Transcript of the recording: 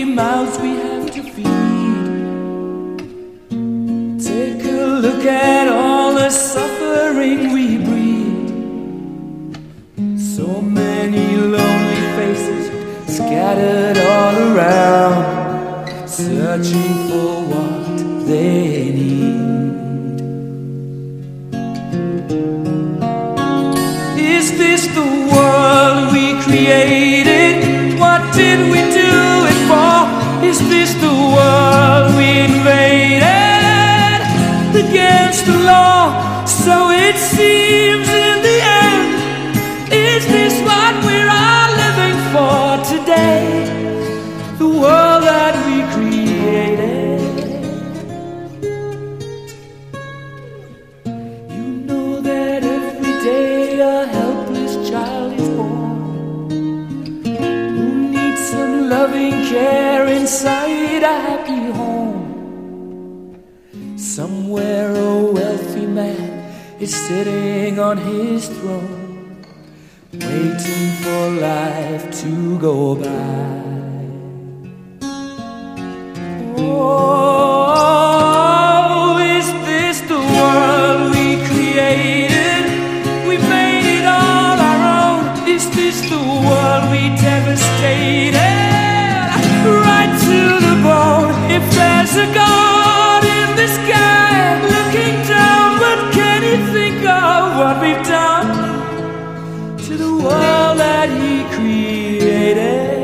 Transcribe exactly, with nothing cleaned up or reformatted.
hungry mouths we have to feed. Take a look at all the suffering we breed. So many lonely faces scattered all around, searching for what they need. Is this the world we created? What did we do it for? Is this the world we invaded? Against the law, so it seems in the end. Is this what we're all living for today? The world that we created. You know that every day a helpless child is born, who needs some loving care inside a happy home. Somewhere a wealthy man is sitting on his throne, waiting for life to go by. Oh, is this the world we created? We made it all our own. Is this the world we devastated? Right to the bone. If there's a God in the sky looking down, what can he think of what we've done to the world that he created?